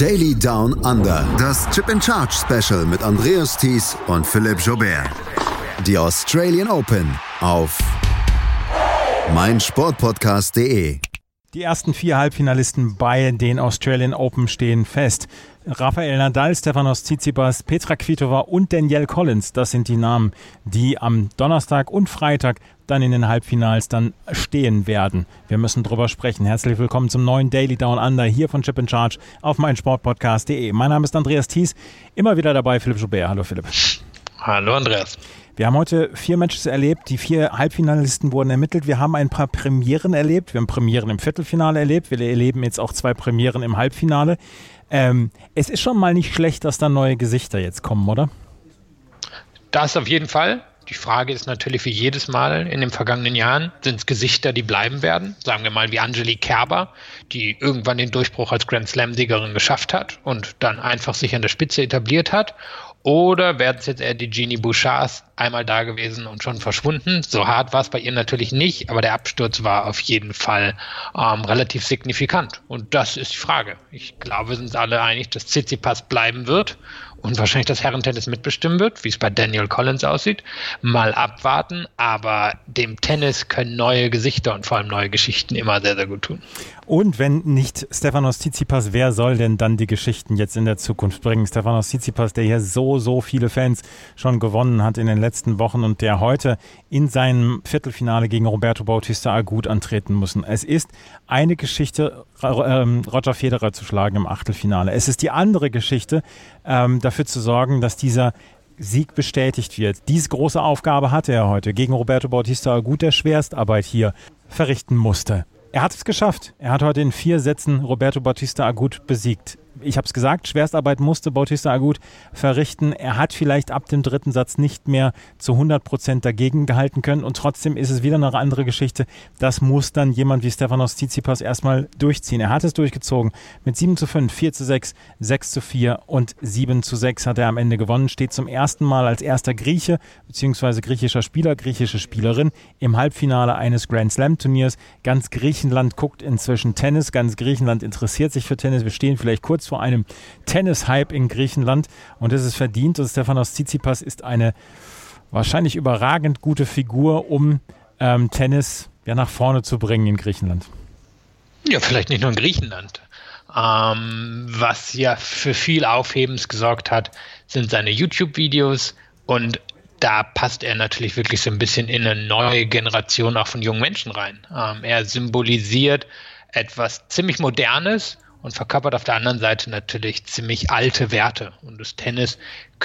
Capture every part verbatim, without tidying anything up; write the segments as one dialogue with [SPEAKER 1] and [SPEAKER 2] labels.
[SPEAKER 1] Daily Down Under. Das Chip in Charge Special mit Andreas Thies und Philipp Joubert. Die Australian Open auf meinsportpodcast punkt de.
[SPEAKER 2] Die ersten vier Halbfinalisten bei den Australian Open stehen fest. Rafael Nadal, Stefanos Tsitsipas, Petra Kvitova und Danielle Collins, das sind die Namen, die am Donnerstag und Freitag dann in den Halbfinals dann stehen werden. Wir müssen drüber sprechen. Herzlich willkommen zum neuen Daily Down Under hier von Chip in Charge auf meinsportpodcast punkt de. Mein Name ist Andreas Thies, immer wieder dabei Philipp Joubert. Hallo Philipp.
[SPEAKER 3] Hallo Andreas.
[SPEAKER 2] Wir haben heute vier Matches erlebt, die vier Halbfinalisten wurden ermittelt. Wir haben ein paar Premieren erlebt, wir haben Premieren im Viertelfinale erlebt, wir erleben jetzt auch zwei Premieren im Halbfinale. Ähm, es ist schon mal nicht schlecht, dass da neue Gesichter jetzt kommen, oder?
[SPEAKER 3] Das auf jeden Fall. Die Frage ist natürlich wie jedes Mal in den vergangenen Jahren, sind es Gesichter, die bleiben werden? Sagen wir mal wie Angelique Kerber, die irgendwann den Durchbruch als Grand Slam-Siegerin geschafft hat und dann einfach sich an der Spitze etabliert hat. Oder werden es jetzt eher die Genie Bouchards, einmal da gewesen und schon verschwunden? So hart war es bei ihr natürlich nicht, aber der Absturz war auf jeden Fall ähm, relativ signifikant. Und das ist die Frage. Ich glaube, wir sind uns alle einig, dass Tsitsipas bleiben wird und wahrscheinlich das Herrentennis mitbestimmen wird, wie es bei Danielle Collins aussieht. Mal abwarten, aber dem Tennis können neue Gesichter und vor allem neue Geschichten immer sehr, sehr gut tun.
[SPEAKER 2] Und wenn nicht Stefanos Tsitsipas, wer soll denn dann die Geschichten jetzt in der Zukunft bringen? Stefanos Tsitsipas, der hier so, so viele Fans schon gewonnen hat in den letzten Wochen und der heute in seinem Viertelfinale gegen Roberto Bautista Agut antreten muss. Es ist eine Geschichte, Roger Federer zu schlagen im Achtelfinale. Es ist die andere Geschichte, ähm, dafür zu sorgen, dass dieser Sieg bestätigt wird. Diese große Aufgabe hatte er heute gegen Roberto Bautista Agut, der Schwerstarbeit hier verrichten musste. Er hat es geschafft. Er hat heute in vier Sätzen Roberto Bautista Agut besiegt. Ich habe es gesagt, Schwerstarbeit musste Bautista Agut verrichten. Er hat vielleicht ab dem dritten Satz nicht mehr zu hundert Prozent dagegen gehalten können und trotzdem ist es wieder eine andere Geschichte. Das muss dann jemand wie Stefanos Tsitsipas erstmal durchziehen. Er hat es durchgezogen. Mit sieben zu fünf, vier zu sechs, sechs zu vier und sieben zu sechs hat er am Ende gewonnen. Steht zum ersten Mal als erster Grieche bzw. griechischer Spieler, griechische Spielerin im Halbfinale eines Grand Slam Turniers. Ganz Griechenland guckt inzwischen Tennis. Ganz Griechenland interessiert sich für Tennis. Wir stehen vielleicht kurz vor einem Tennis-Hype in Griechenland und es ist verdient und Stefanos Tsitsipas ist eine wahrscheinlich überragend gute Figur, um ähm, Tennis ja, nach vorne zu bringen in Griechenland.
[SPEAKER 3] Ja, vielleicht nicht nur in Griechenland. Ähm, was ja für viel Aufhebens gesorgt hat, sind seine YouTube-Videos und da passt er natürlich wirklich so ein bisschen in eine neue Generation auch von jungen Menschen rein. Ähm, er symbolisiert etwas ziemlich Modernes und verkörpert auf der anderen Seite natürlich ziemlich alte Werte. Und das Tennis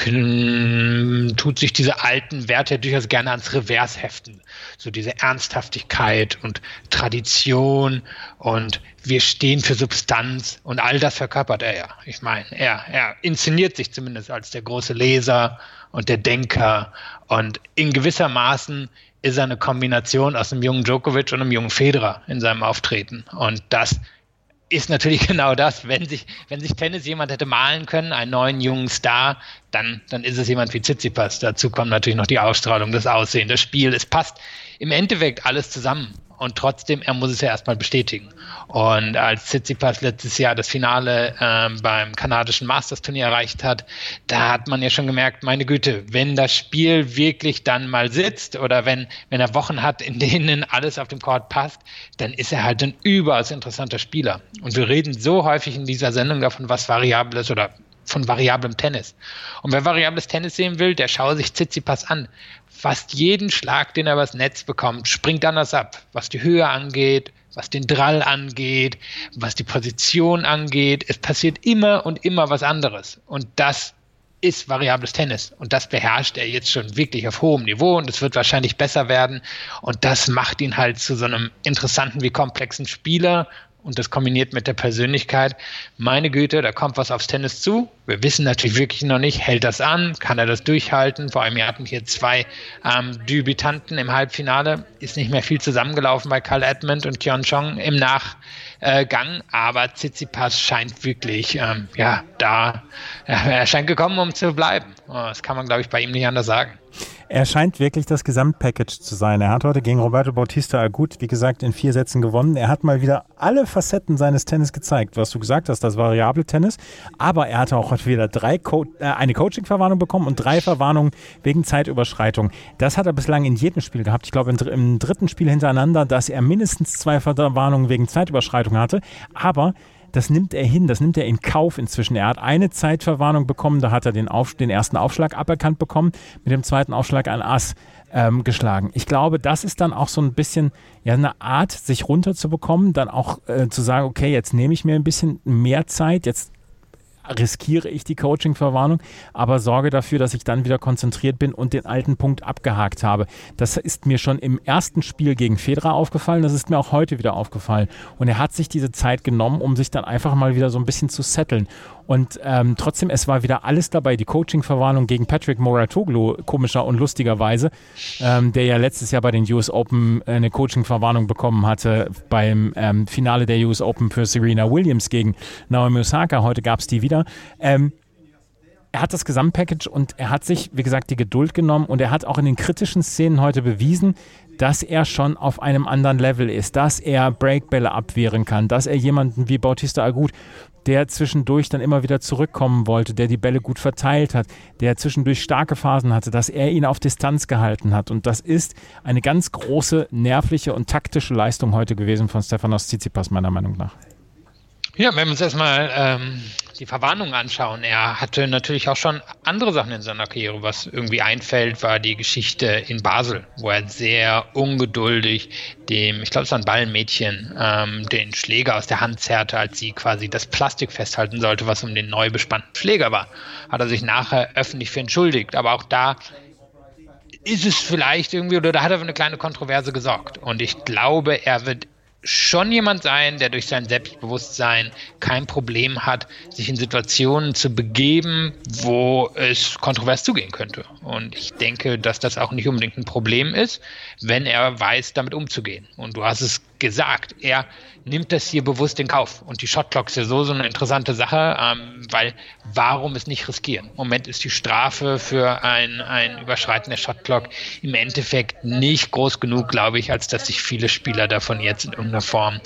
[SPEAKER 3] k- tut sich diese alten Werte ja durchaus gerne ans Revers heften. So diese Ernsthaftigkeit und Tradition und wir stehen für Substanz und all das verkörpert er ja. Ich meine, er, er inszeniert sich zumindest als der große Leser und der Denker und in gewisser Maßen ist er eine Kombination aus einem jungen Djokovic und einem jungen Federer in seinem Auftreten. Und das ist natürlich genau das, wenn sich, wenn sich Tennis jemand hätte malen können, einen neuen jungen Star, dann, dann ist es jemand wie Tsitsipas. Dazu kommt natürlich noch die Ausstrahlung, das Aussehen, das Spiel. Es passt im Endeffekt alles zusammen. Und trotzdem, er muss es ja erstmal bestätigen. Und als Tsitsipas letztes Jahr das Finale ähm, beim kanadischen Masters-Turnier erreicht hat, da hat man ja schon gemerkt, meine Güte, wenn das Spiel wirklich dann mal sitzt oder wenn, wenn er Wochen hat, in denen alles auf dem Court passt, dann ist er halt ein überaus interessanter Spieler. Und wir reden so häufig in dieser Sendung davon, was variabel ist oder von variablem Tennis. Und wer variables Tennis sehen will, der schaue sich Tsitsipas an. Fast jeden Schlag, den er übers Netz bekommt, springt anders ab. Was die Höhe angeht, was den Drall angeht, was die Position angeht. Es passiert immer und immer was anderes. Und das ist variables Tennis. Und das beherrscht er jetzt schon wirklich auf hohem Niveau. Und es wird wahrscheinlich besser werden. Und das macht ihn halt zu so einem interessanten wie komplexen Spieler. Und das kombiniert mit der Persönlichkeit. Meine Güte, da kommt was aufs Tennis zu. Wir wissen natürlich wirklich noch nicht, hält das an? Kann er das durchhalten? Vor allem, wir hatten hier zwei ähm, Debütanten im Halbfinale. Ist nicht mehr viel zusammengelaufen bei Kyle Edmund und Keon Chong im Nachgang. Aber Tsitsipas scheint wirklich, ähm, ja, da, ja, er scheint gekommen, um zu bleiben. Das kann man, glaube ich, bei ihm nicht anders sagen.
[SPEAKER 2] Er scheint wirklich das Gesamtpackage zu sein. Er hat heute gegen Roberto Bautista Agut, wie gesagt, in vier Sätzen gewonnen. Er hat mal wieder alle Facetten seines Tennis gezeigt, was du gesagt hast, das variable Tennis. Aber er hatte auch heute wieder drei Co- äh, eine Coaching-Verwarnung bekommen und drei Verwarnungen wegen Zeitüberschreitung. Das hat er bislang in jedem Spiel gehabt. Ich glaube, im, im dritten Spiel hintereinander, dass er mindestens zwei Verwarnungen wegen Zeitüberschreitung hatte. Aber das nimmt er hin, das nimmt er in Kauf inzwischen. Er hat eine Zeitverwarnung bekommen, da hat er den, Auf, den ersten Aufschlag aberkannt bekommen, mit dem zweiten Aufschlag ein Ass ähm, geschlagen. Ich glaube, das ist dann auch so ein bisschen ja, eine Art, sich runterzubekommen, dann auch äh, zu sagen, okay, jetzt nehme ich mir ein bisschen mehr Zeit, jetzt riskiere ich die Coaching-Verwarnung, aber sorge dafür, dass ich dann wieder konzentriert bin und den alten Punkt abgehakt habe. Das ist mir schon im ersten Spiel gegen Federer aufgefallen, das ist mir auch heute wieder aufgefallen. Und er hat sich diese Zeit genommen, um sich dann einfach mal wieder so ein bisschen zu setteln. Und ähm, trotzdem, es war wieder alles dabei. Die Coaching-Verwarnung gegen Patrick Mouratoglou, komischer und lustigerweise, ähm, der ja letztes Jahr bei den U S Open eine Coaching-Verwarnung bekommen hatte beim ähm, Finale der U S Open für Serena Williams gegen Naomi Osaka. Heute gab es die wieder. Ähm, er hat das Gesamtpackage und er hat sich, wie gesagt, die Geduld genommen und er hat auch in den kritischen Szenen heute bewiesen, dass er schon auf einem anderen Level ist, dass er Breakbälle abwehren kann, dass er jemanden wie Bautista Agut, der zwischendurch dann immer wieder zurückkommen wollte, der die Bälle gut verteilt hat, der zwischendurch starke Phasen hatte, dass er ihn auf Distanz gehalten hat. Und das ist eine ganz große nervliche und taktische Leistung heute gewesen von Stefanos Tsitsipas, meiner Meinung nach.
[SPEAKER 3] Ja, wenn wir uns erstmal ähm, die Verwarnung anschauen, er hatte natürlich auch schon andere Sachen in seiner Karriere. Was irgendwie einfällt, war die Geschichte in Basel, wo er sehr ungeduldig dem, ich glaube es war ein Ballenmädchen, ähm, den Schläger aus der Hand zerrte, als sie quasi das Plastik festhalten sollte, was um den neu bespannten Schläger war. Hat er sich nachher öffentlich für entschuldigt, aber auch da ist es vielleicht irgendwie, oder da hat er für eine kleine Kontroverse gesorgt. Und ich glaube, er wird schon jemand sein, der durch sein Selbstbewusstsein kein Problem hat, sich in Situationen zu begeben, wo es kontrovers zugehen könnte. Und ich denke, dass das auch nicht unbedingt ein Problem ist, wenn er weiß, damit umzugehen. Und du hast es gesagt, er nimmt das hier bewusst in Kauf. Und die Shotclock ist ja so, so eine interessante Sache, ähm, weil warum es nicht riskieren? Im Moment ist die Strafe für ein, ein Überschreiten der Shotclock im Endeffekt nicht groß genug, glaube ich, als dass sich viele Spieler davon jetzt in irgendeiner Form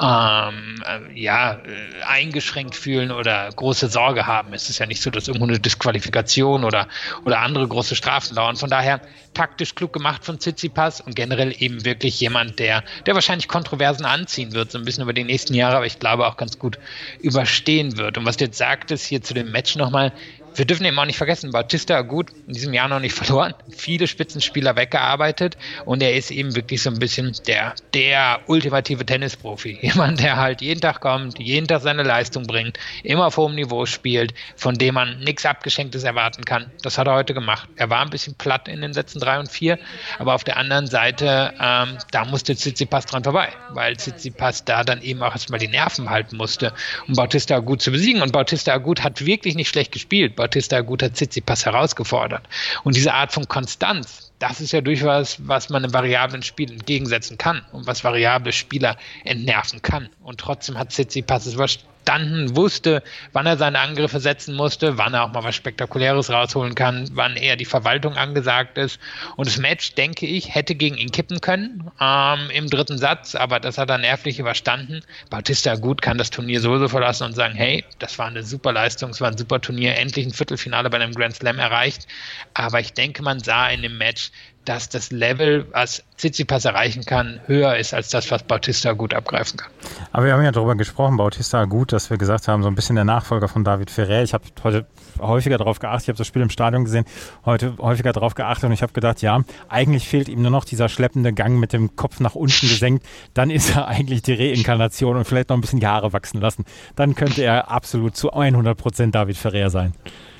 [SPEAKER 3] ähm, äh, ja, äh, eingeschränkt fühlen oder große Sorge haben. Es ist ja nicht so, dass irgendwo eine Disqualifikation oder, oder andere große Strafen dauern. Von daher taktisch klug gemacht von Tsitsipas und generell eben wirklich jemand, der, der wahrscheinlich Kontroversen anziehen wird, so ein bisschen über die nächsten Jahre, aber ich glaube auch ganz gut überstehen wird. Und was du jetzt sagtest hier zu dem Match nochmal, wir dürfen eben auch nicht vergessen, Bautista Agut in diesem Jahr noch nicht verloren, viele Spitzenspieler weggearbeitet und er ist eben wirklich so ein bisschen der, der ultimative Tennisprofi. Jemand, der halt jeden Tag kommt, jeden Tag seine Leistung bringt, immer auf hohem Niveau spielt, von dem man nichts Abgeschenktes erwarten kann. Das hat er heute gemacht. Er war ein bisschen platt in den Sätzen drei und vier, aber auf der anderen Seite, ähm, da musste Tsitsipas dran vorbei, weil Tsitsipas da dann eben auch erstmal die Nerven halten musste, um Bautista Agut zu besiegen. Und Bautista Agut hat wirklich nicht schlecht gespielt. Bautista Agut hat Tsitsipas herausgefordert. Und diese Art von Konstanz, das ist ja durchaus, was man einem variablen Spiel entgegensetzen kann und was variable Spieler entnerven kann. Und trotzdem hat Tsitsipas es verstanden, wusste, wann er seine Angriffe setzen musste, wann er auch mal was Spektakuläres rausholen kann, wann eher die Verwaltung angesagt ist. Und das Match, denke ich, hätte gegen ihn kippen können ähm, im dritten Satz, aber das hat er nervlich überstanden. Bautista Agut kann das Turnier sowieso verlassen und sagen, hey, das war eine super Leistung, es war ein super Turnier, endlich ein Viertelfinale bei einem Grand Slam erreicht. Aber ich denke, man sah in dem Match, dass das Level, was Tsitsipas erreichen kann, höher ist als das, was Bautista Agut abgreifen kann.
[SPEAKER 2] Aber wir haben ja darüber gesprochen, Bautista Agut, dass wir gesagt haben, so ein bisschen der Nachfolger von David Ferrer. Ich habe heute häufiger darauf geachtet, ich habe das Spiel im Stadion gesehen, heute häufiger darauf geachtet und ich habe gedacht, ja, eigentlich fehlt ihm nur noch dieser schleppende Gang mit dem Kopf nach unten gesenkt. Dann ist er eigentlich die Reinkarnation und vielleicht noch ein bisschen die Haare wachsen lassen. Dann könnte er absolut zu hundert Prozent David Ferrer sein.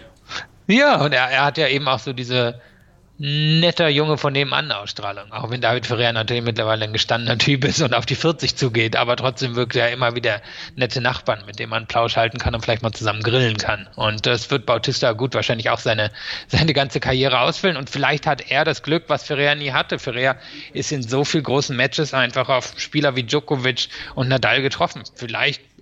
[SPEAKER 3] Ja, und er, er hat ja eben auch so diese netter Junge von nebenan Ausstrahlung. Auch wenn David Ferrer natürlich mittlerweile ein gestandener Typ ist und auf die vierzig zugeht, aber trotzdem wirkt er immer wieder nette Nachbarn, mit denen man Plausch halten kann und vielleicht mal zusammen grillen kann. Und das wird Bautista Agut wahrscheinlich auch seine, seine ganze Karriere ausfüllen. Und vielleicht hat er das Glück, was Ferrer nie hatte. Ferrer ist in so vielen großen Matches einfach auf Spieler wie Djokovic und Nadal getroffen. Vielleicht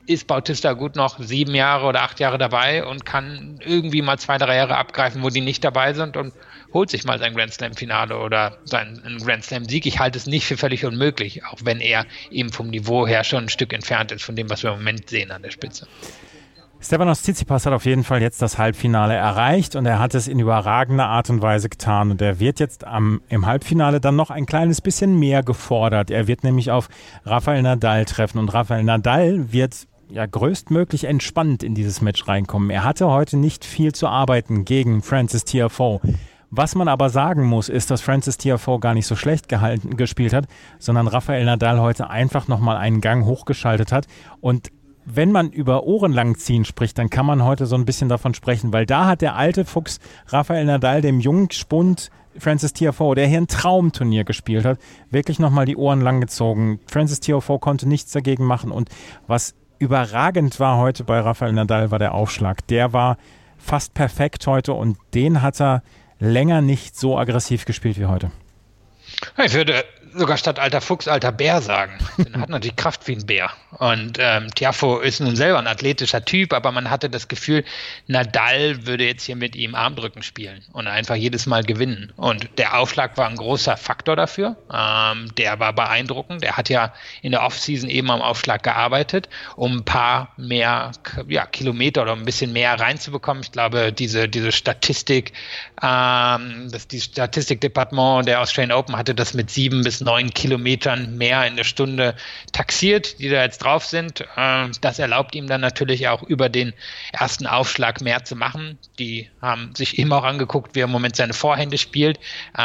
[SPEAKER 3] ist Bautista Agut noch sieben Jahre oder acht Jahre dabei und kann irgendwie mal zwei, drei Jahre abgreifen, wo die nicht dabei sind und holt sich mal sein Grand Slam-Finale oder seinen Grand Slam-Sieg. Ich halte es nicht für völlig unmöglich, auch wenn er eben vom Niveau her schon ein Stück entfernt ist von dem, was wir im Moment sehen an der Spitze.
[SPEAKER 2] Stefanos Tsitsipas hat auf jeden Fall jetzt das Halbfinale erreicht und er hat es in überragender Art und Weise getan und er wird jetzt am, im Halbfinale dann noch ein kleines bisschen mehr gefordert. Er wird nämlich auf Rafael Nadal treffen und Rafael Nadal wird ja größtmöglich entspannt in dieses Match reinkommen. Er hatte heute nicht viel zu arbeiten gegen Frances Tiafoe. Was man aber sagen muss, ist, dass Frances Tiafoe gar nicht so schlecht gehalten, gespielt hat, sondern Rafael Nadal heute einfach nochmal einen Gang hochgeschaltet hat und wenn man über Ohrenlangziehen spricht, dann kann man heute so ein bisschen davon sprechen, weil da hat der alte Fuchs Rafael Nadal dem jungen Spund Frances Tiafoe, der hier ein Traumturnier gespielt hat, wirklich nochmal die Ohren lang gezogen. Frances Tiafoe konnte nichts dagegen machen und was überragend war heute bei Rafael Nadal war der Aufschlag. Der war fast perfekt heute und den hat er länger nicht so aggressiv gespielt wie heute.
[SPEAKER 3] Ich würde sogar statt alter Fuchs alter Bär sagen. Er hat natürlich Kraft wie ein Bär. Und ähm, Tiafoe ist nun selber ein athletischer Typ, aber man hatte das Gefühl, Nadal würde jetzt hier mit ihm Armdrücken spielen und einfach jedes Mal gewinnen. Und der Aufschlag war ein großer Faktor dafür. Ähm, der war beeindruckend. Er hat ja in der Offseason eben am Aufschlag gearbeitet, um ein paar mehr ja, Kilometer oder ein bisschen mehr reinzubekommen. Ich glaube, diese, diese Statistik, ähm, das, die Statistikdepartement der Australian Open hatte das mit sieben bis neun Kilometern mehr in der Stunde taxiert, die da jetzt drauf sind. Das erlaubt ihm dann natürlich auch über den ersten Aufschlag mehr zu machen. Die haben sich eben auch angeguckt, wie er im Moment seine Vorhände spielt.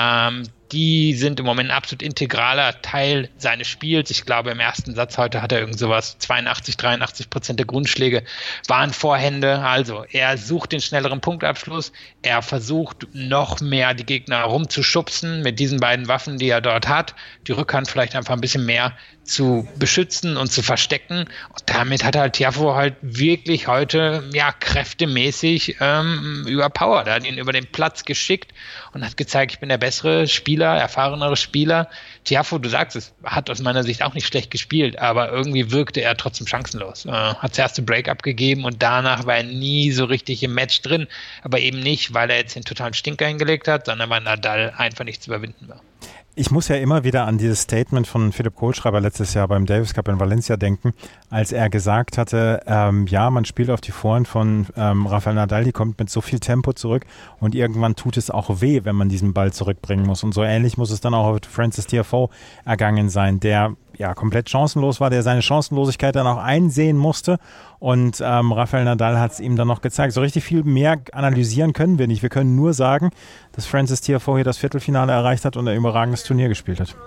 [SPEAKER 3] Die sind im Moment ein absolut integraler Teil seines Spiels. Ich glaube, im ersten Satz heute hat er irgend sowas, zweiundachtzig, dreiundachtzig Prozent der Grundschläge waren Vorhände. Also er sucht den schnelleren Punktabschluss. Er versucht noch mehr die Gegner rumzuschubsen mit diesen beiden Waffen, die er dort hat. Die Rückhand vielleicht einfach ein bisschen mehr zu beschützen und zu verstecken. Und damit hat halt Tiafoe halt wirklich heute ja kräftemäßig ähm, überpowert. Er hat ihn über den Platz geschickt und hat gezeigt, ich bin der bessere Spieler, erfahrenere Spieler. Tiafoe, du sagst es, hat aus meiner Sicht auch nicht schlecht gespielt, aber irgendwie wirkte er trotzdem chancenlos. Äh, hat das erste Break abgegeben und danach war er nie so richtig im Match drin, aber eben nicht, weil er jetzt den totalen Stinker hingelegt hat, sondern weil Nadal einfach nicht zu überwinden war.
[SPEAKER 2] Ich muss ja immer wieder an dieses Statement von Philipp Kohlschreiber letztes Jahr beim Davis Cup in Valencia denken, als er gesagt hatte, ähm, ja, man spielt auf die Vorhand von ähm, Rafael Nadal, die kommt mit so viel Tempo zurück und irgendwann tut es auch weh, wenn man diesen Ball zurückbringen muss. Und so ähnlich muss es dann auch auf Frances Tiafoe ergangen sein, der ja komplett chancenlos war, der seine Chancenlosigkeit dann auch einsehen musste. Und ähm, Rafael Nadal hat es ihm dann noch gezeigt. So richtig viel mehr analysieren können wir nicht. Wir können nur sagen, dass Frances Tiafoe hier das Viertelfinale erreicht hat und ein überragendes Turnier gespielt hat.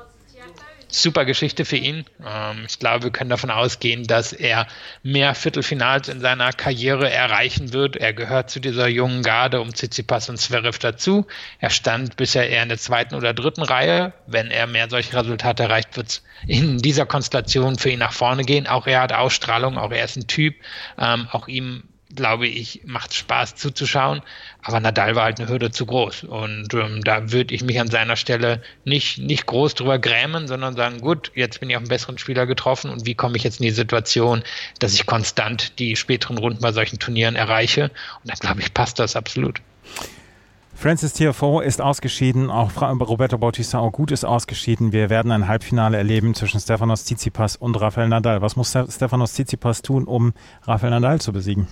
[SPEAKER 3] Super Geschichte für ihn. Ähm, ich glaube, wir können davon ausgehen, dass er mehr Viertelfinals in seiner Karriere erreichen wird. Er gehört zu dieser jungen Garde um Tsitsipas und Zverev dazu. Er stand bisher eher in der zweiten oder dritten Reihe. Wenn er mehr solche Resultate erreicht, wird es in dieser Konstellation für ihn nach vorne gehen. Auch er hat Ausstrahlung, auch er ist ein Typ. Ähm, auch ihm, glaube ich, macht Spaß zuzuschauen. Aber Nadal war halt eine Hürde zu groß. Und ähm, da würde ich mich an seiner Stelle nicht, nicht groß drüber grämen, sondern sagen, gut, jetzt bin ich auf einen besseren Spieler getroffen und wie komme ich jetzt in die Situation, dass ich konstant die späteren Runden bei solchen Turnieren erreiche. Und dann, glaube ich, passt das absolut.
[SPEAKER 2] Frances Tiafoe ist ausgeschieden, auch Roberto Bautista Agut ist ausgeschieden. Wir werden ein Halbfinale erleben zwischen Stefanos Tsitsipas und Rafael Nadal. Was muss Stefanos Tsitsipas tun, um Rafael Nadal zu besiegen?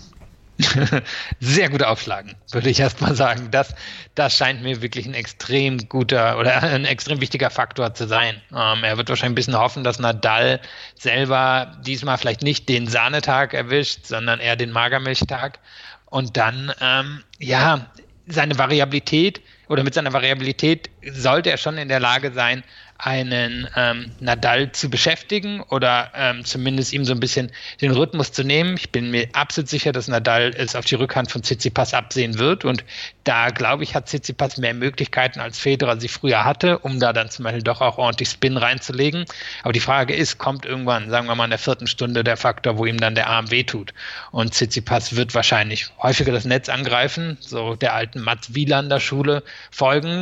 [SPEAKER 3] Sehr gut aufschlagen, würde ich erst mal sagen. Das, das scheint mir wirklich ein extrem guter oder ein extrem wichtiger Faktor zu sein. Ähm, er wird wahrscheinlich ein bisschen hoffen, dass Nadal selber diesmal vielleicht nicht den Sahnetag erwischt, sondern eher den Magermilchtag. Und dann, ähm, ja, seine Variabilität oder mit seiner Variabilität sollte er schon in der Lage sein, einen ähm, Nadal zu beschäftigen oder ähm, zumindest ihm so ein bisschen den Rhythmus zu nehmen. Ich bin mir absolut sicher, dass Nadal es auf die Rückhand von Tsitsipas absehen wird und da, glaube ich, hat Tsitsipas mehr Möglichkeiten, als Federer sie früher hatte, um da dann zum Beispiel doch auch ordentlich Spin reinzulegen. Aber die Frage ist, kommt irgendwann, sagen wir mal in der vierten Stunde der Faktor, wo ihm dann der Arm wehtut und Tsitsipas wird wahrscheinlich häufiger das Netz angreifen, so der alten Mats Wielander Schule folgend.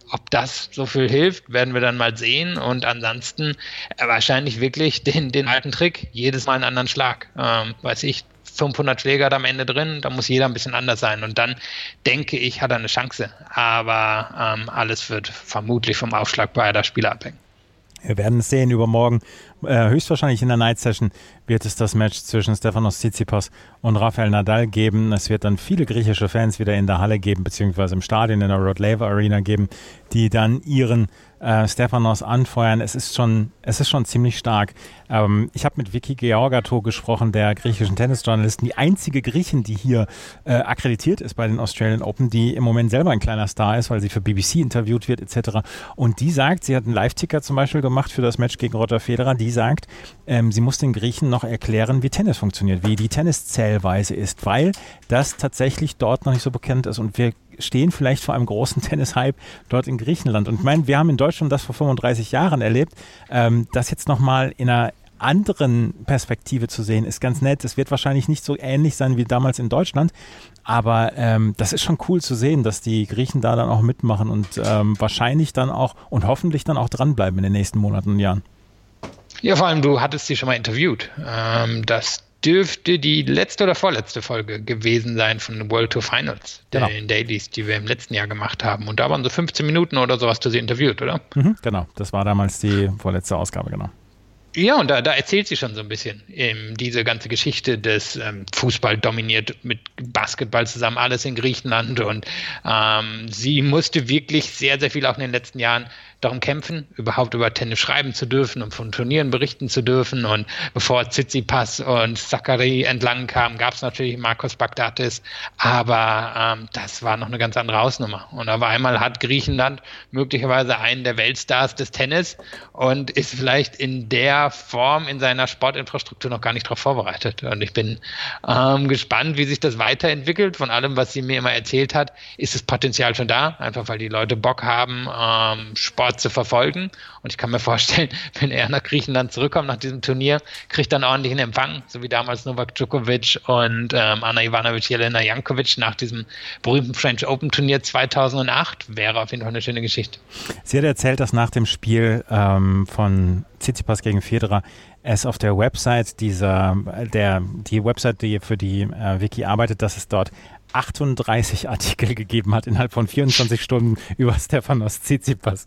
[SPEAKER 3] Ob das so viel hilft, werden wir dann mal sehen. Und ansonsten äh, wahrscheinlich wirklich den, den alten Trick, jedes Mal einen anderen Schlag. Ähm, weiß ich, fünfhundert Schläge hat am Ende drin, da muss jeder ein bisschen anders sein. Und dann, denke ich, hat er eine Chance. Aber ähm, alles wird vermutlich vom Aufschlag beider Spieler abhängen.
[SPEAKER 2] Wir werden es sehen übermorgen. Äh, höchstwahrscheinlich in der Night Session wird es das Match zwischen Stefanos Tsitsipas und Rafael Nadal geben. Es wird dann viele griechische Fans wieder in der Halle geben, beziehungsweise im Stadion in der Rod Laver Arena geben, die dann ihren äh, Stefanos anfeuern. Es ist schon, es ist schon ziemlich stark. Ähm, ich habe mit Vicky Georgatou gesprochen, der griechischen Tennisjournalistin, die einzige Griechin, die hier äh, akkreditiert ist bei den Australian Open, die im Moment selber ein kleiner Star ist, weil sie für B B C interviewt wird et cetera. Und die sagt, sie hat einen Live-Ticker zum Beispiel gemacht für das Match gegen Roger Federer, die sagt, ähm, sie muss den Griechen noch erklären, wie Tennis funktioniert, wie die Tenniszählweise ist, weil das tatsächlich dort noch nicht so bekannt ist und wir stehen vielleicht vor einem großen Tennis-Hype dort in Griechenland. Und ich meine, wir haben in Deutschland das vor fünfunddreißig Jahren erlebt, ähm, das jetzt nochmal in einer anderen Perspektive zu sehen, ist ganz nett. Es wird wahrscheinlich nicht so ähnlich sein wie damals in Deutschland, aber ähm, das ist schon cool zu sehen, dass die Griechen da dann auch mitmachen und ähm, wahrscheinlich dann auch und hoffentlich dann auch dranbleiben in den nächsten Monaten und Jahren.
[SPEAKER 3] Ja, vor allem, du hattest sie schon mal interviewt. Ähm, das dürfte die letzte oder vorletzte Folge gewesen sein von den World Tour Finals, genau, den Dailies, die wir im letzten Jahr gemacht haben. Und da waren so fünfzehn Minuten oder so, hast du sie interviewt, oder?
[SPEAKER 2] Mhm, genau, das war damals die vorletzte Ausgabe, genau.
[SPEAKER 3] Ja, und da, da erzählt sie schon so ein bisschen ähm, diese ganze Geschichte des ähm, Fußball dominiert mit Basketball zusammen, alles in Griechenland. Und ähm, sie musste wirklich sehr, sehr viel auch in den letzten Jahren darum kämpfen, überhaupt über Tennis schreiben zu dürfen und von Turnieren berichten zu dürfen. Und bevor Tsitsipas und Sakkari entlang kamen, gab es natürlich Marcos Baghdatis, aber ähm, das war noch eine ganz andere Hausnummer. Und auf einmal hat Griechenland möglicherweise einen der Weltstars des Tennis und ist vielleicht in der Form in seiner Sportinfrastruktur noch gar nicht darauf vorbereitet. Und ich bin ähm, gespannt, wie sich das weiterentwickelt. Von allem, was sie mir immer erzählt hat, ist das Potenzial schon da, einfach weil die Leute Bock haben, ähm, Sport zu verfolgen. Und ich kann mir vorstellen, wenn er nach Griechenland zurückkommt nach diesem Turnier, kriegt dann ordentlich einen Empfang, so wie damals Novak Djokovic und ähm, Ana Ivanovic, Jelena Jankovic nach diesem berühmten French Open Turnier zweitausendacht. Wäre auf jeden Fall eine schöne Geschichte.
[SPEAKER 2] Sie hat erzählt, dass nach dem Spiel ähm, von Tsitsipas gegen Federer es auf der Website dieser, der, die Website, die für die äh, Wiki arbeitet, dass es dort achtunddreißig Artikel gegeben hat innerhalb von vierundzwanzig Stunden über Stefanos Tsitsipas.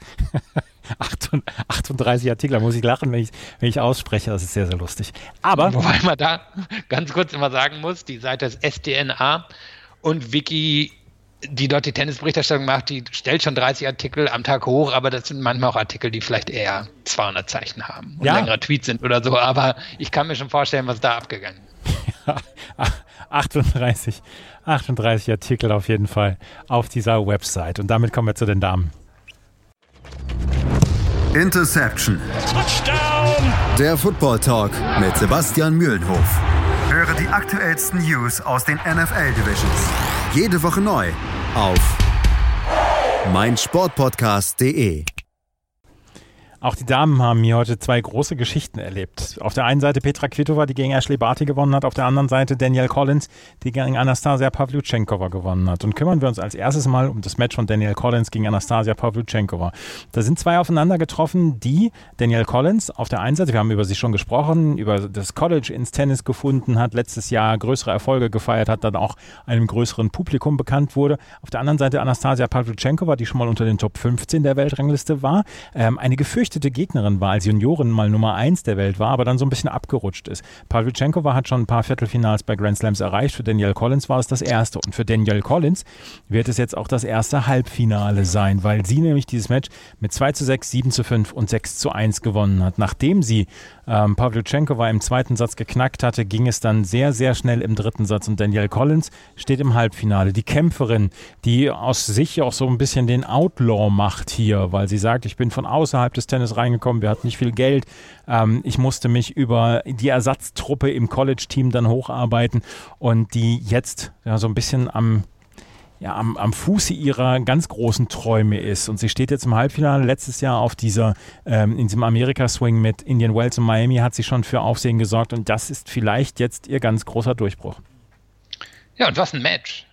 [SPEAKER 2] achtunddreißig Artikel, da muss ich lachen, wenn ich, wenn ich ausspreche, das ist sehr, sehr lustig. Aber
[SPEAKER 3] wobei man da ganz kurz immer sagen muss, die Seite ist S D N A und Wiki, die dort die Tennisberichterstattung macht, die stellt schon dreißig Artikel am Tag hoch, aber das sind manchmal auch Artikel, die vielleicht eher zweihundert Zeichen haben und ja, längere Tweets sind oder so, aber ich kann mir schon vorstellen, was da abgegangen ist.
[SPEAKER 2] Ja, achtunddreißig, achtunddreißig Artikel auf jeden Fall auf dieser Website. Und damit kommen wir zu den Damen.
[SPEAKER 1] Interception.
[SPEAKER 4] Touchdown.
[SPEAKER 1] Der Football Talk mit Sebastian Mühlenhof. Höre die aktuellsten News aus den N F L Divisions. Jede Woche neu auf meinsportpodcast punkt de.
[SPEAKER 2] Auch die Damen haben hier heute zwei große Geschichten erlebt. Auf der einen Seite Petra Kvitova, die gegen Ashley Barty gewonnen hat, auf der anderen Seite Danielle Collins, die gegen Anastasia Pavlyuchenkova gewonnen hat. Und kümmern wir uns als erstes mal um das Match von Danielle Collins gegen Anastasia Pavlyuchenkova. Da sind zwei aufeinander getroffen, die Danielle Collins auf der einen Seite, wir haben über sie schon gesprochen, über das College ins Tennis gefunden hat, letztes Jahr größere Erfolge gefeiert hat, dann auch einem größeren Publikum bekannt wurde. Auf der anderen Seite Anastasia Pavlyuchenkova, die schon mal unter den Top fünfzehn der Weltrangliste war, ähm, eine gefürchtete Gegnerin war, als Juniorin mal Nummer eins der Welt war, aber dann so ein bisschen abgerutscht ist. Pavlyuchenkova hat schon ein paar Viertelfinals bei Grand Slams erreicht. Für Danielle Collins war es das erste. Und für Danielle Collins wird es jetzt auch das erste Halbfinale sein, weil sie nämlich dieses Match mit zwei zu sechs, sieben zu fünf und sechs zu eins gewonnen hat. Nachdem sie ähm, Pavlyuchenkova im zweiten Satz geknackt hatte, ging es dann sehr, sehr schnell im dritten Satz und Danielle Collins steht im Halbfinale. Die Kämpferin, die aus sich auch so ein bisschen den Outlaw macht hier, weil sie sagt, ich bin von außerhalb des Tennis reingekommen, wir hatten nicht viel Geld, ähm, ich musste mich über die Ersatztruppe im College-Team dann hocharbeiten und die jetzt ja, so ein bisschen am Ja, am, am Fuße ihrer ganz großen Träume ist. Und sie steht jetzt im Halbfinale. Letztes Jahr auf dieser, ähm, in diesem Amerika-Swing mit Indian Wells und Miami hat sie schon für Aufsehen gesorgt. Und das ist vielleicht jetzt ihr ganz großer Durchbruch.
[SPEAKER 3] Ja, und was ein Match.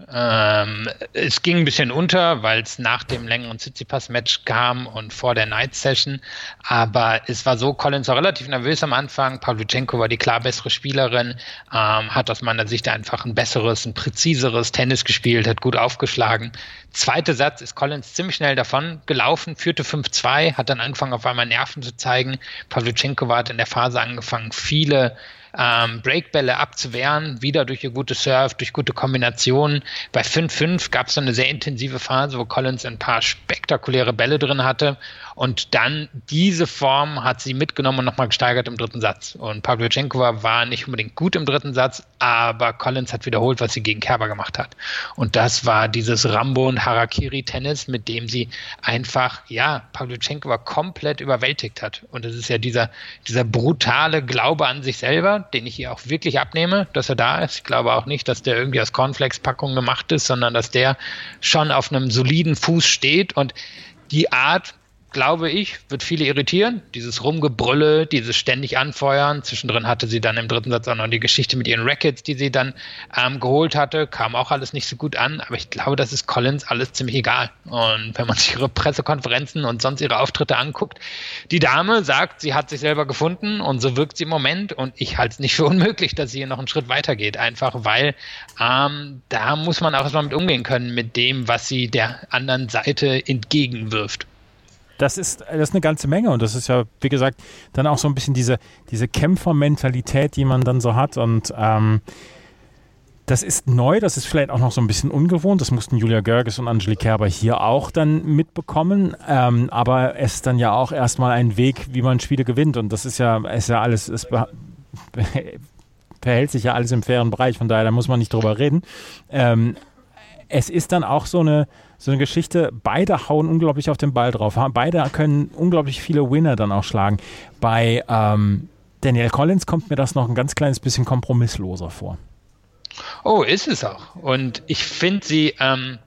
[SPEAKER 3] Ähm, es ging ein bisschen unter, weil es nach dem längeren Tsitsipas-Match kam und vor der Night-Session, aber es war so, Collins war relativ nervös am Anfang, Pawlyuchenko war die klar bessere Spielerin, ähm, hat aus meiner Sicht einfach ein besseres, ein präziseres Tennis gespielt, hat gut aufgeschlagen. Zweiter Satz ist Collins ziemlich schnell davon gelaufen, führte fünf zwei, hat dann angefangen auf einmal Nerven zu zeigen. Pawlyuchenko hat in der Phase angefangen, viele Ähm, Breakbälle abzuwehren, wieder durch ihr gutes Serve, durch gute Kombinationen. Bei fünf fünf gab es dann eine sehr intensive Phase, wo Collins ein paar spektakuläre Bälle drin hatte und dann diese Form hat sie mitgenommen und nochmal gesteigert im dritten Satz. Und Pawlyuchenko war nicht unbedingt gut im dritten Satz, aber Collins hat wiederholt, was sie gegen Kerber gemacht hat. Und das war dieses Rambo- und Harakiri-Tennis, mit dem sie einfach, ja, Pawlyuchenko komplett überwältigt hat. Und das ist ja dieser, dieser brutale Glaube an sich selber, den ich ihr auch wirklich abnehme, dass er da ist. Ich glaube auch nicht, dass der irgendwie aus Cornflakes-Packung gemacht ist, sondern dass der schon auf einem soliden Fuß steht und die Art, glaube ich, wird viele irritieren. Dieses Rumgebrülle, dieses ständig Anfeuern. Zwischendrin hatte sie dann im dritten Satz auch noch die Geschichte mit ihren Rackets, die sie dann ähm, geholt hatte. Kam auch alles nicht so gut an. Aber ich glaube, das ist Collins alles ziemlich egal. Und wenn man sich ihre Pressekonferenzen und sonst ihre Auftritte anguckt, die Dame sagt, sie hat sich selber gefunden und so wirkt sie im Moment. Und ich halte es nicht für unmöglich, dass sie hier noch einen Schritt weitergeht. Einfach weil ähm, da muss man auch erstmal mit umgehen können, mit dem, was sie der anderen Seite entgegenwirft.
[SPEAKER 2] Das ist, das ist eine ganze Menge und das ist ja, wie gesagt, dann auch so ein bisschen diese, diese Kämpfermentalität, die man dann so hat und ähm, das ist neu, das ist vielleicht auch noch so ein bisschen ungewohnt, das mussten Julia Görges und Angelique Kerber hier auch dann mitbekommen, ähm, aber es ist dann ja auch erstmal ein Weg, wie man Spiele gewinnt und das ist ja, ist ja alles, es verhält sich ja alles im fairen Bereich, von daher, da muss man nicht drüber reden. Ähm, es ist dann auch so eine So eine Geschichte, beide hauen unglaublich auf den Ball drauf. Beide können unglaublich viele Winner dann auch schlagen. Bei ähm, Danielle Collins kommt mir das noch ein ganz kleines bisschen kompromissloser vor.
[SPEAKER 3] Oh, ist es auch. Und ich finde sie, ähm,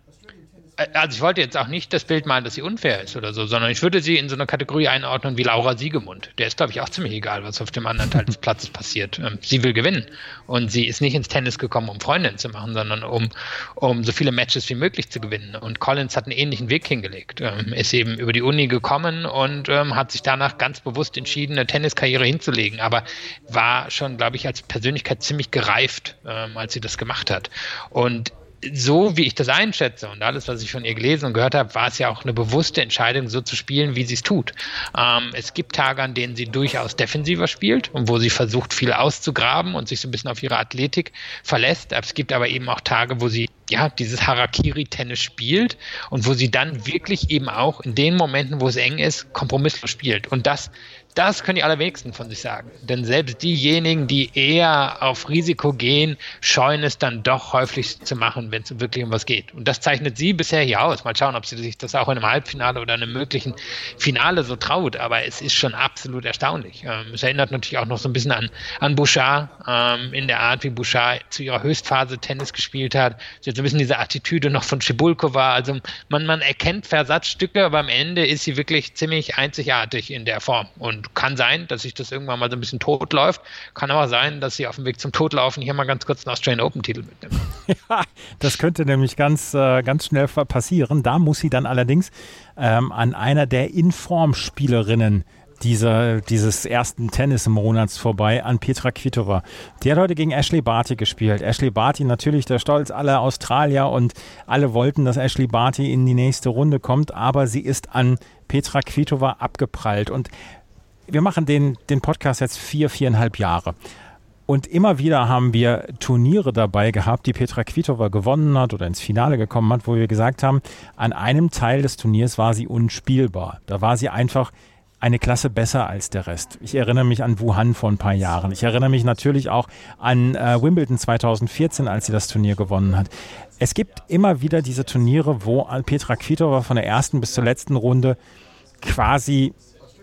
[SPEAKER 3] also ich wollte jetzt auch nicht das Bild malen, dass sie unfair ist oder so, sondern ich würde sie in so eine Kategorie einordnen wie Laura Siegemund. Der ist, glaube ich, auch ziemlich egal, was auf dem anderen Teil des Platzes passiert. Ähm, sie will gewinnen. Und sie ist nicht ins Tennis gekommen, um Freundinnen zu machen, sondern um, um so viele Matches wie möglich zu gewinnen. Und Collins hat einen ähnlichen Weg hingelegt. Ähm, ist eben über die Uni gekommen und ähm, hat sich danach ganz bewusst entschieden, eine Tenniskarriere hinzulegen. Aber war schon, glaube ich, als Persönlichkeit ziemlich gereift, ähm, als sie das gemacht hat. Und so wie ich das einschätze und alles, was ich von ihr gelesen und gehört habe, war es ja auch eine bewusste Entscheidung, so zu spielen, wie sie es tut. Ähm, es gibt Tage, an denen sie durchaus defensiver spielt und wo sie versucht, viel auszugraben und sich so ein bisschen auf ihre Athletik verlässt. Es gibt aber eben auch Tage, wo sie ja dieses Harakiri-Tennis spielt und wo sie dann wirklich eben auch in den Momenten, wo es eng ist, kompromisslos spielt. Und das Das können die allerwenigsten von sich sagen. Denn selbst diejenigen, die eher auf Risiko gehen, scheuen es dann doch häufig zu machen, wenn es wirklich um was geht. Und das zeichnet sie bisher hier aus. Mal schauen, ob sie sich das auch in einem Halbfinale oder einem möglichen Finale so traut. Aber es ist schon absolut erstaunlich. Ähm, es erinnert natürlich auch noch so ein bisschen an, an Bouchard, ähm, in der Art, wie Bouchard zu ihrer Höchstphase Tennis gespielt hat. Sie hat so ein bisschen diese Attitüde noch von Cibulkova. Also man, man erkennt Versatzstücke, aber am Ende ist sie wirklich ziemlich einzigartig in der Form. Und kann sein, dass sich das irgendwann mal so ein bisschen tot läuft. Kann aber sein, dass sie auf dem Weg zum Totlaufen hier mal ganz kurz einen Australian Open-Titel mitnimmt.
[SPEAKER 2] Ja, das könnte nämlich ganz, äh, ganz schnell passieren. Da muss sie dann allerdings ähm, an einer der Inform-Spielerinnen Dieser, dieses ersten Tennismonats vorbei, an Petra Kvitova. Die hat heute gegen Ashley Barty gespielt. Ashley Barty natürlich der Stolz aller Australier und alle wollten, dass Ashley Barty in die nächste Runde kommt, aber sie ist an Petra Kvitova abgeprallt und wir machen den, den Podcast jetzt vier, viereinhalb Jahre. Und immer wieder haben wir Turniere dabei gehabt, die Petra Kvitova gewonnen hat oder ins Finale gekommen hat, wo wir gesagt haben, an einem Teil des Turniers war sie unspielbar. Da war sie einfach eine Klasse besser als der Rest. Ich erinnere mich an Wuhan vor ein paar Jahren. Ich erinnere mich natürlich auch an äh, Wimbledon zweitausendvierzehn, als sie das Turnier gewonnen hat. Es gibt immer wieder diese Turniere, wo Petra Kvitova von der ersten bis zur letzten Runde quasi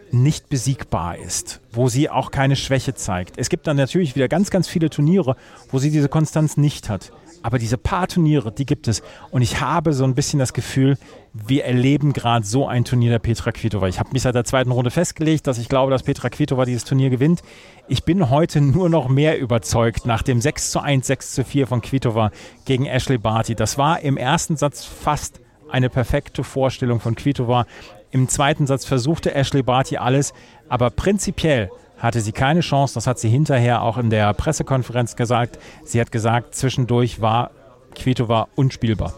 [SPEAKER 2] nicht besiegbar ist, wo sie auch keine Schwäche zeigt. Es gibt dann natürlich wieder ganz, ganz viele Turniere, wo sie diese Konstanz nicht hat. Aber diese paar Turniere, die gibt es. Und ich habe so ein bisschen das Gefühl, wir erleben gerade so ein Turnier der Petra Kvitova. Ich habe mich seit der zweiten Runde festgelegt, dass ich glaube, dass Petra Kvitova dieses Turnier gewinnt. Ich bin heute nur noch mehr überzeugt nach dem sechs zu eins, sechs zu vier von Kvitova gegen Ashley Barty. Das war im ersten Satz fast eine perfekte Vorstellung von Kvitova. Im zweiten Satz versuchte Ashley Barty alles, aber prinzipiell hatte sie keine Chance. Das hat sie hinterher auch in der Pressekonferenz gesagt. Sie hat gesagt, zwischendurch war Kvitova unspielbar.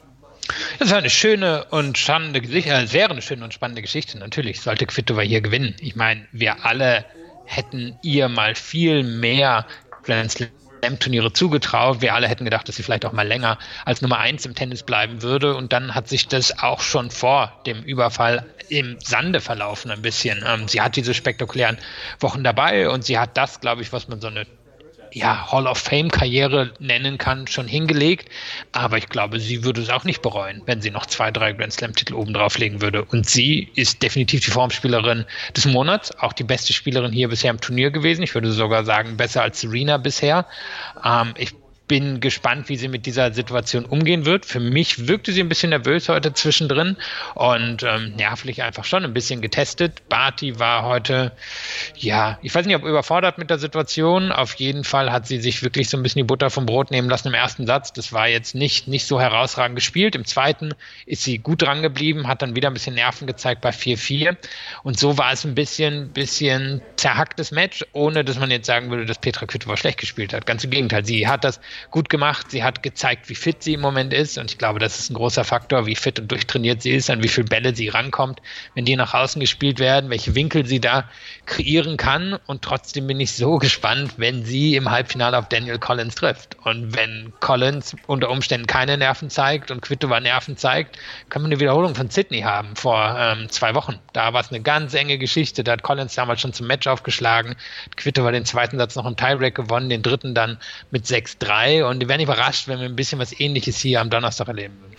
[SPEAKER 3] Das war eine schöne und spannende Geschichte. Es wäre eine schöne und spannende Geschichte. Natürlich sollte Kvitova hier gewinnen. Ich meine, wir alle hätten ihr mal viel mehr Grand Slam-Turniere zugetraut. Wir alle hätten gedacht, dass sie vielleicht auch mal länger als Nummer eins im Tennis bleiben würde. Und dann hat sich das auch schon vor dem Überfall im Sande verlaufen ein bisschen. Ähm, sie hat diese spektakulären Wochen dabei und sie hat das, glaube ich, was man so eine ja, Hall of Fame-Karriere nennen kann, schon hingelegt. Aber ich glaube, sie würde es auch nicht bereuen, wenn sie noch zwei, drei Grand Slam-Titel oben drauflegen würde. Und sie ist definitiv die Formspielerin des Monats, auch die beste Spielerin hier bisher im Turnier gewesen. Ich würde sogar sagen, besser als Serena bisher. Ähm, ich bin gespannt, wie sie mit dieser Situation umgehen wird. Für mich wirkte sie ein bisschen nervös heute zwischendrin und ähm, nervlich einfach schon ein bisschen getestet. Barty war heute, ja, ich weiß nicht, ob überfordert mit der Situation. Auf jeden Fall hat sie sich wirklich so ein bisschen die Butter vom Brot nehmen lassen im ersten Satz. Das war jetzt nicht, nicht so herausragend gespielt. Im zweiten ist sie gut dran geblieben, hat dann wieder ein bisschen Nerven gezeigt bei vier vier. Und so war es ein bisschen, bisschen zerhacktes Match, ohne dass man jetzt sagen würde, dass Petra Kvitova schlecht gespielt hat. Ganz im Gegenteil, sie hat das gut gemacht. Sie hat gezeigt, wie fit sie im Moment ist. Und ich glaube, das ist ein großer Faktor, wie fit und durchtrainiert sie ist, an wie viele Bälle sie rankommt, wenn die nach außen gespielt werden, welche Winkel sie da kreieren kann. Und trotzdem bin ich so gespannt, wenn sie im Halbfinale auf Danielle Collins trifft. Und wenn Collins unter Umständen keine Nerven zeigt und Kvitova Nerven zeigt, kann man eine Wiederholung von Sydney haben vor ähm, zwei Wochen. Da war es eine ganz enge Geschichte. Da hat Collins damals schon zum Match aufgeschlagen. Kvitova den zweiten Satz noch im Tiebreak gewonnen, den dritten dann mit sechs drei. Und die werden überrascht, wenn wir ein bisschen was Ähnliches hier am Donnerstag erleben würden.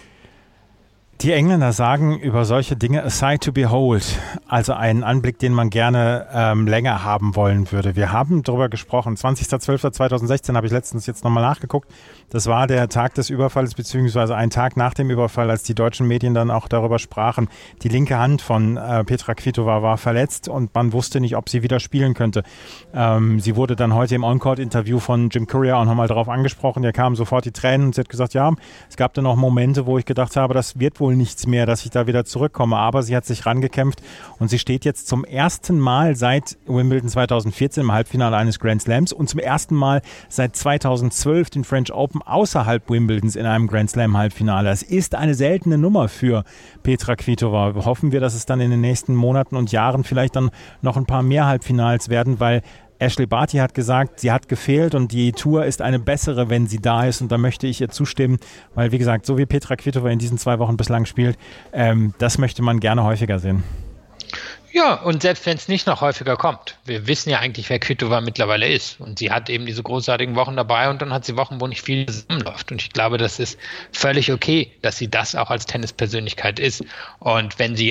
[SPEAKER 2] Die Engländer sagen über solche Dinge a sight to behold, also einen Anblick, den man gerne ähm, länger haben wollen würde. Wir haben darüber gesprochen, zwanzigster zwölfter zweitausendsechzehn habe ich letztens jetzt nochmal nachgeguckt. Das war der Tag des Überfalls, beziehungsweise ein Tag nach dem Überfall, als die deutschen Medien dann auch darüber sprachen. Die linke Hand von äh, Petra Kvitova war verletzt und man wusste nicht, ob sie wieder spielen könnte. Ähm, sie wurde dann heute im On-Court-Interview von Jim Courier auch nochmal darauf angesprochen. Der kam sofort die Tränen und sie hat gesagt, ja, es gab dann auch Momente, wo ich gedacht habe, das wird wohl nichts mehr, dass ich da wieder zurückkomme. Aber sie hat sich rangekämpft und sie steht jetzt zum ersten Mal seit Wimbledon zweitausendvierzehn im Halbfinale eines Grand Slams und zum ersten Mal seit zweitausendzwölf den French Open außerhalb Wimbledons in einem Grand Slam Halbfinale. Es ist eine seltene Nummer für Petra Kvitova. Hoffen wir, dass es dann in den nächsten Monaten und Jahren vielleicht dann noch ein paar mehr Halbfinals werden, weil Ashley Barty hat gesagt, sie hat gefehlt und die Tour ist eine bessere, wenn sie da ist und da möchte ich ihr zustimmen, weil wie gesagt, so wie Petra Kvitova in diesen zwei Wochen bislang spielt, ähm, das möchte man gerne häufiger sehen.
[SPEAKER 3] Ja, und selbst wenn es nicht noch häufiger kommt, wir wissen ja eigentlich, wer Kvitova mittlerweile ist und sie hat eben diese großartigen Wochen dabei und dann hat sie Wochen, wo nicht viel zusammenläuft und ich glaube, das ist völlig okay, dass sie das auch als Tennispersönlichkeit ist und wenn sie